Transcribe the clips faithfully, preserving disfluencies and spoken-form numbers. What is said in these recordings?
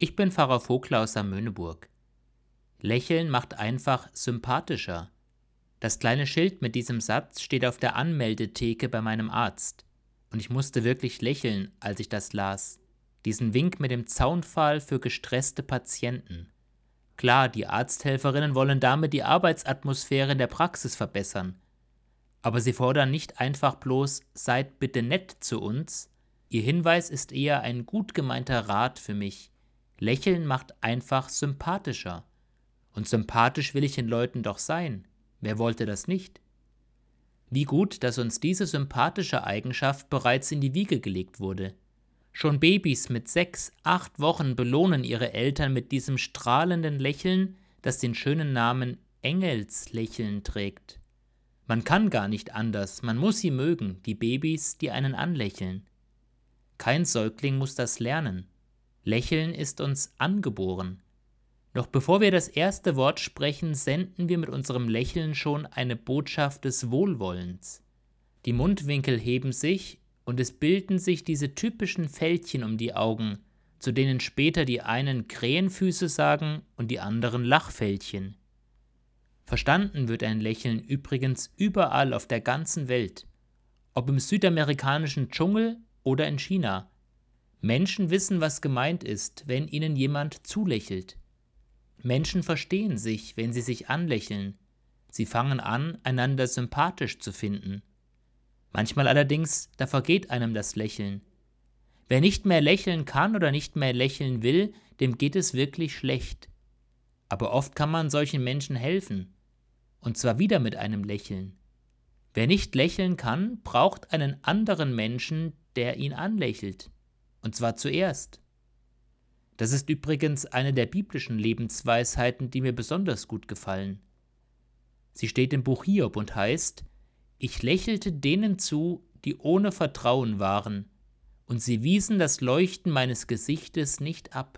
Ich bin Pfarrer Vogler aus Samöneburg. Lächeln macht einfach sympathischer. Das kleine Schild mit diesem Satz steht auf der Anmeldetheke bei meinem Arzt. Und ich musste wirklich lächeln, als ich das las. Diesen Wink mit dem Zaunpfahl für gestresste Patienten. Klar, die Arzthelferinnen wollen damit die Arbeitsatmosphäre in der Praxis verbessern. Aber sie fordern nicht einfach bloß, seid bitte nett zu uns. Ihr Hinweis ist eher ein gut gemeinter Rat für mich. Lächeln macht einfach sympathischer. Und sympathisch will ich den Leuten doch sein. Wer wollte das nicht? Wie gut, dass uns diese sympathische Eigenschaft bereits in die Wiege gelegt wurde. Schon Babys mit sechs, acht Wochen belohnen ihre Eltern mit diesem strahlenden Lächeln, das den schönen Namen Engelslächeln trägt. Man kann gar nicht anders, man muss sie mögen, die Babys, die einen anlächeln. Kein Säugling muss das lernen. Lächeln ist uns angeboren. Noch bevor wir das erste Wort sprechen, senden wir mit unserem Lächeln schon eine Botschaft des Wohlwollens. Die Mundwinkel heben sich und es bilden sich diese typischen Fältchen um die Augen, zu denen später die einen Krähenfüße sagen und die anderen Lachfältchen. Verstanden wird ein Lächeln übrigens überall auf der ganzen Welt, ob im südamerikanischen Dschungel oder in China. Menschen wissen, was gemeint ist, wenn ihnen jemand zulächelt. Menschen verstehen sich, wenn sie sich anlächeln. Sie fangen an, einander sympathisch zu finden. Manchmal allerdings, da vergeht einem das Lächeln. Wer nicht mehr lächeln kann oder nicht mehr lächeln will, dem geht es wirklich schlecht. Aber oft kann man solchen Menschen helfen. Und zwar wieder mit einem Lächeln. Wer nicht lächeln kann, braucht einen anderen Menschen, der ihn anlächelt. Und zwar zuerst. Das ist übrigens eine der biblischen Lebensweisheiten, die mir besonders gut gefallen. Sie steht im Buch Hiob und heißt: Ich lächelte denen zu, die ohne Vertrauen waren, und sie wiesen das Leuchten meines Gesichtes nicht ab.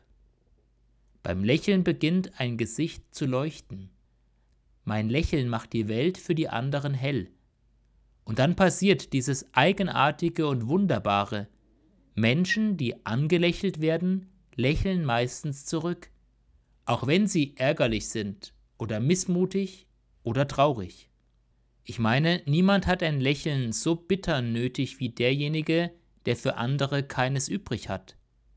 Beim Lächeln beginnt ein Gesicht zu leuchten. Mein Lächeln macht die Welt für die anderen hell. Und dann passiert dieses Eigenartige und Wunderbare. Menschen, die angelächelt werden, lächeln meistens zurück, auch wenn sie ärgerlich sind oder missmutig oder traurig. Ich meine, niemand hat ein Lächeln so bitter nötig wie derjenige, der für andere keines übrig hat.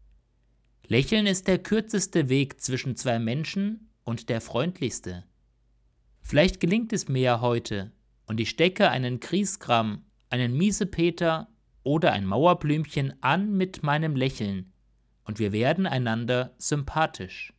Lächeln ist der kürzeste Weg zwischen zwei Menschen und der freundlichste. Vielleicht gelingt es mir ja heute und ich stecke einen Griesgram, einen Miesepeter oder ein Mauerblümchen an mit meinem Lächeln und wir werden einander sympathisch.